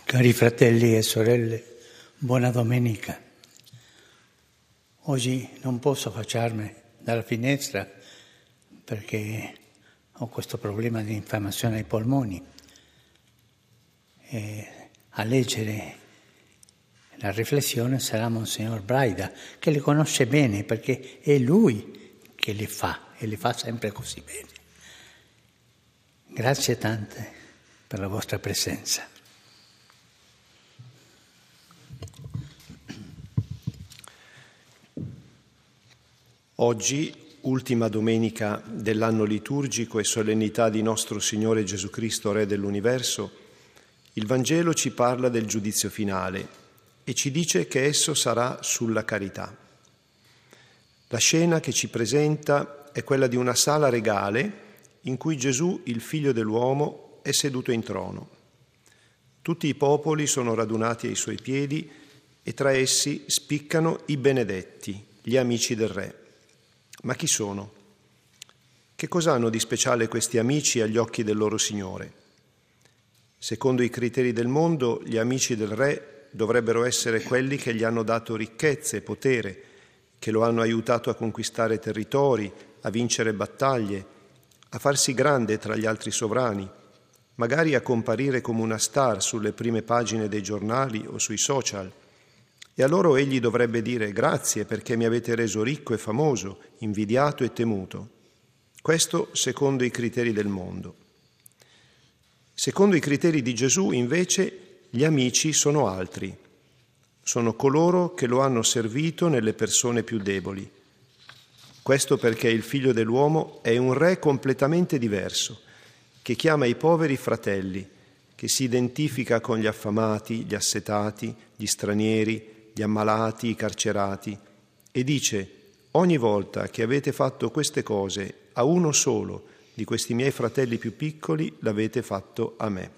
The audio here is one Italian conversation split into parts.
Cari fratelli e sorelle, buona domenica. Oggi non posso affacciarmi dalla finestra perché ho questo problema di infiammazione ai polmoni. E a leggere la riflessione sarà Monsignor Braida, che le conosce bene perché è lui che le fa e le fa sempre così bene. Grazie tante per la vostra presenza. Oggi, ultima domenica dell'anno liturgico e solennità di nostro Signore Gesù Cristo, Re dell'Universo, il Vangelo ci parla del giudizio finale e ci dice che esso sarà sulla carità. La scena che ci presenta è quella di una sala regale in cui Gesù, il Figlio dell'uomo, è seduto in trono. Tutti i popoli sono radunati ai suoi piedi e tra essi spiccano i benedetti, gli amici del Re. Ma chi sono? Che cosa hanno di speciale questi amici agli occhi del loro Signore? Secondo i criteri del mondo, gli amici del Re dovrebbero essere quelli che gli hanno dato ricchezze e potere, che lo hanno aiutato a conquistare territori, a vincere battaglie, a farsi grande tra gli altri sovrani, magari a comparire come una star sulle prime pagine dei giornali o sui social. E a loro egli dovrebbe dire: grazie perché mi avete reso ricco e famoso, invidiato e temuto. Questo secondo i criteri del mondo. Secondo i criteri di Gesù, invece, gli amici sono altri. Sono coloro che lo hanno servito nelle persone più deboli. Questo perché il Figlio dell'uomo è un re completamente diverso, che chiama i poveri fratelli, che si identifica con gli affamati, gli assetati, gli stranieri, gli ammalati, i carcerati, e dice: ogni volta che avete fatto queste cose a uno solo di questi miei fratelli più piccoli, l'avete fatto a me.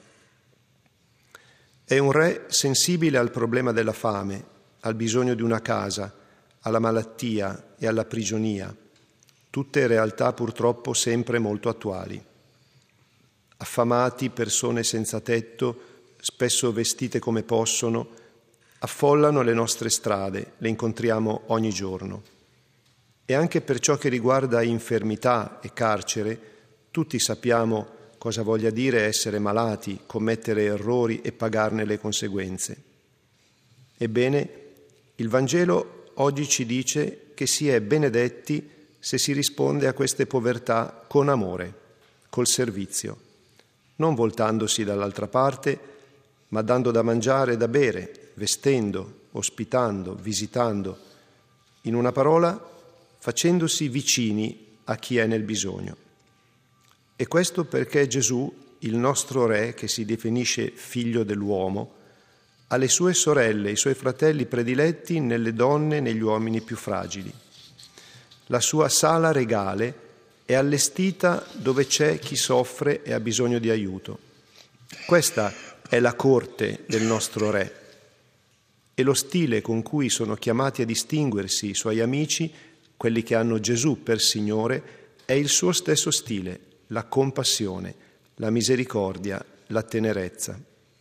È un re sensibile al problema della fame, al bisogno di una casa, alla malattia e alla prigionia, tutte realtà purtroppo sempre molto attuali. Affamati, persone senza tetto, spesso vestite come possono, affollano le nostre strade, le incontriamo ogni giorno. E anche per ciò che riguarda infermità e carcere, tutti sappiamo cosa voglia dire essere malati, commettere errori e pagarne le conseguenze. Ebbene, il Vangelo oggi ci dice che si è benedetti se si risponde a queste povertà con amore, col servizio, non voltandosi dall'altra parte, ma dando da mangiare e da bere, vestendo, ospitando, visitando, in una parola, facendosi vicini a chi è nel bisogno. E questo perché Gesù, il nostro Re, che si definisce Figlio dell'uomo, ha le sue sorelle e i suoi fratelli prediletti nelle donne e negli uomini più fragili. La sua sala regale è allestita dove c'è chi soffre e ha bisogno di aiuto. Questa è la corte del nostro Re. E lo stile con cui sono chiamati a distinguersi i suoi amici, quelli che hanno Gesù per Signore, è il suo stesso stile, la compassione, la misericordia, la tenerezza.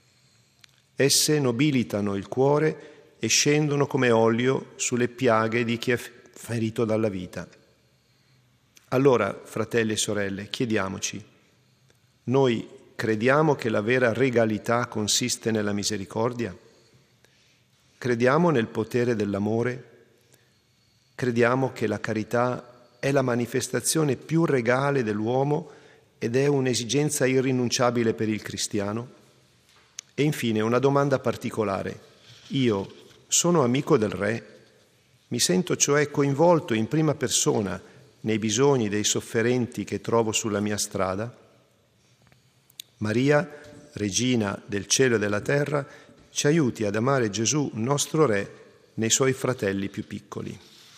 Esse nobilitano il cuore e scendono come olio sulle piaghe di chi è ferito dalla vita. Allora, fratelli e sorelle, chiediamoci: noi crediamo che la vera regalità consiste nella misericordia? Crediamo nel potere dell'amore? Crediamo che la carità è la manifestazione più regale dell'uomo ed è un'esigenza irrinunciabile per il cristiano? E infine una domanda particolare: io sono amico del Re? Mi sento cioè coinvolto in prima persona nei bisogni dei sofferenti che trovo sulla mia strada? Maria, Regina del cielo e della terra, ci aiuti ad amare Gesù, nostro Re, nei suoi fratelli più piccoli.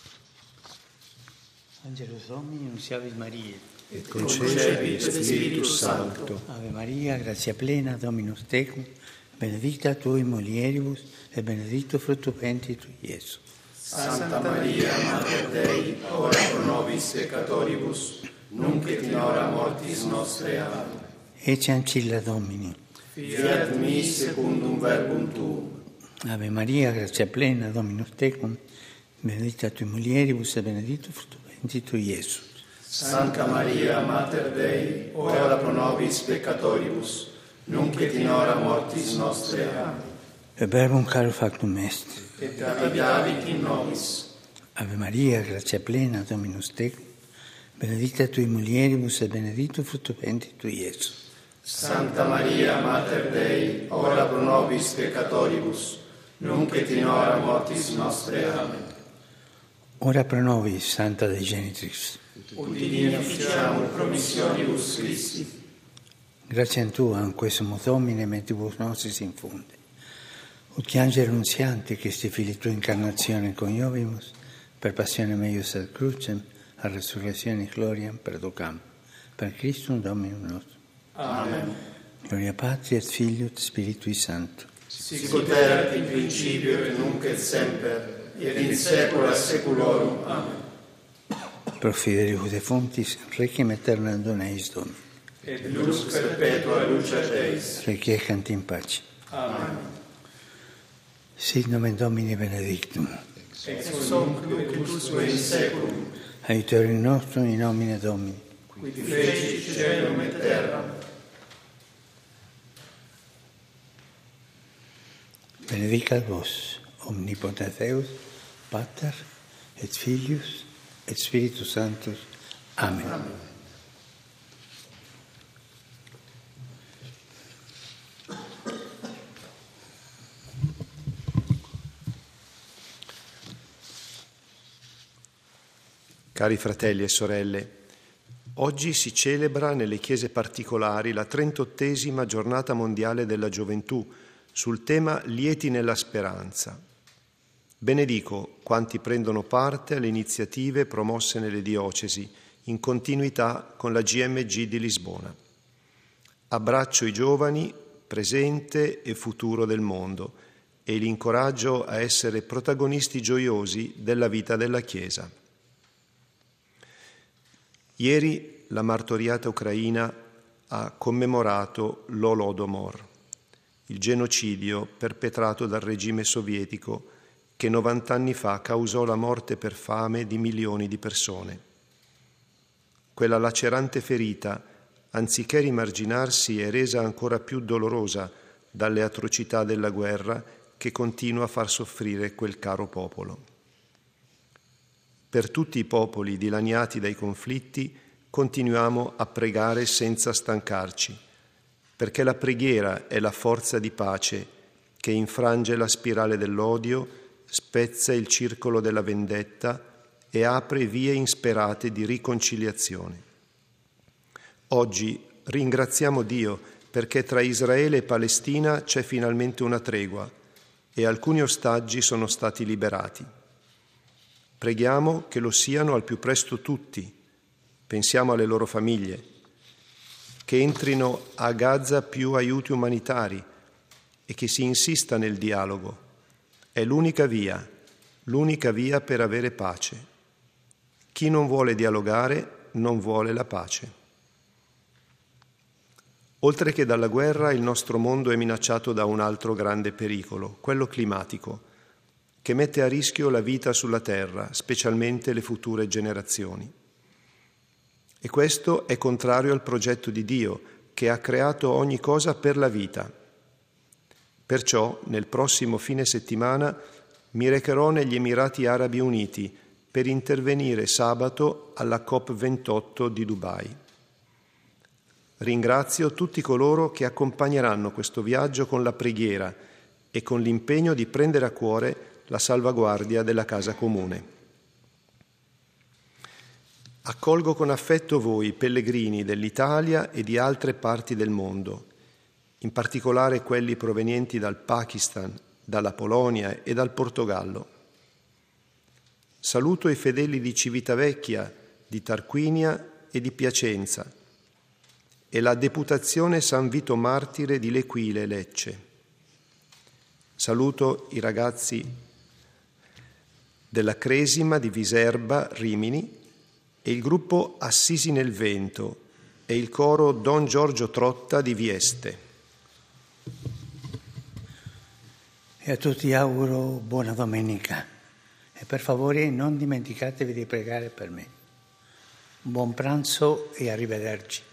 Angelus Domini, nunciavit Mariae. Et concepit Spiritus Sancto. Ave Maria, gratia plena, Dominus tecum, benedicta tu in mulieribus, et benedictus fructus ventris tui, Iesus. Santa Maria, Mater Dei, ora pro nobis peccatoribus, nunc et in hora mortis nostre. Amen. Ecce ancilla Domini. Fiat mi secundum verbum tuum. Ave Maria, grazia plena, Dominus tecum, benedicta tui mulieribus e benedictus fructus ventris tui, Iesus. Santa Maria, Mater Dei, ora pro nobis peccatoribus, nunc et in hora mortis nostre. Amen. E verbum caro factum est. Et habitavit in nobis. Ave Maria, grazia plena, Dominus tecum, benedicta tui mulieribus e benedictus fructus ventris tui, Iesus. Santa Maria, Mater Dei, ora pro nobis peccatoribus, nunc et in hora mortis nostre. Amen. Ora pro nobis, Santa Dei Genitrix. Udini officiamur promissionibus Christi. Grazie a Tua, in questo Domine, mentibus nostris infunde. Ut che angeli annunzianti, Christi Fili Tua incarnazione coniovimus, per passione meius ad crucem, a resurrezione gloriam perducam. Per Christum Dominum nostrum. Amen. Gloria Patri et Filio et Spiritui Sancto. Sicut erat in principio et nunc et semper, et in saecula saeculorum. Amen. Pro fidelibus defunctis, requiem aeternam dona eis Domini. Et lux perpetua luceat eis. Requiescant in pace. Amen. Sit nomen Domini benedictum. Ex hoc nunc usque in saeculum, Aiutorium nostrum in nomine Domini. qui feci caelum et terram. Benedicat vos, omnipotens Deus, Pater, et Filius, et Spiritus Sanctus. Amen. Amen. Cari fratelli e sorelle, oggi si celebra nelle chiese particolari la 38esima giornata mondiale della gioventù sul tema Lieti nella speranza. Benedico quanti prendono parte alle iniziative promosse nelle diocesi in continuità con la GMG di Lisbona. Abbraccio i giovani, presente e futuro del mondo, e li incoraggio a essere protagonisti gioiosi della vita della Chiesa. Ieri la martoriata ucraina ha commemorato l'Holodomor, il genocidio perpetrato dal regime sovietico che 90 anni fa causò la morte per fame di milioni di persone. Quella lacerante ferita, anziché rimarginarsi, è resa ancora più dolorosa dalle atrocità della guerra che continua a far soffrire quel caro popolo. Per tutti i popoli dilaniati dai conflitti continuiamo a pregare senza stancarci, perché la preghiera è la forza di pace che infrange la spirale dell'odio, spezza il circolo della vendetta e apre vie insperate di riconciliazione. Oggi ringraziamo Dio perché tra Israele e Palestina c'è finalmente una tregua e alcuni ostaggi sono stati liberati. Preghiamo che lo siano al più presto tutti, pensiamo alle loro famiglie, che entrino a Gaza più aiuti umanitari e che si insista nel dialogo. È l'unica via per avere pace. Chi non vuole dialogare non vuole la pace. Oltre che dalla guerra, il nostro mondo è minacciato da un altro grande pericolo, quello climatico, che mette a rischio la vita sulla terra, specialmente le future generazioni. E questo è contrario al progetto di Dio, che ha creato ogni cosa per la vita. Perciò, nel prossimo fine settimana, mi recherò negli Emirati Arabi Uniti per intervenire sabato alla COP28 di Dubai. Ringrazio tutti coloro che accompagneranno questo viaggio con la preghiera e con l'impegno di prendere a cuore la salvaguardia della casa comune. Accolgo con affetto voi, pellegrini dell'Italia e di altre parti del mondo, in particolare quelli provenienti dal Pakistan, dalla Polonia e dal Portogallo. Saluto i fedeli di Civitavecchia, di Tarquinia e di Piacenza e la deputazione San Vito Martire di L'Equile Lecce. Saluto i ragazzi della Cresima di Viserba Rimini e il gruppo Assisi nel Vento e il coro Don Giorgio Trotta di Vieste. E a tutti auguro buona domenica. E per favore non dimenticatevi di pregare per me. Buon pranzo e arrivederci.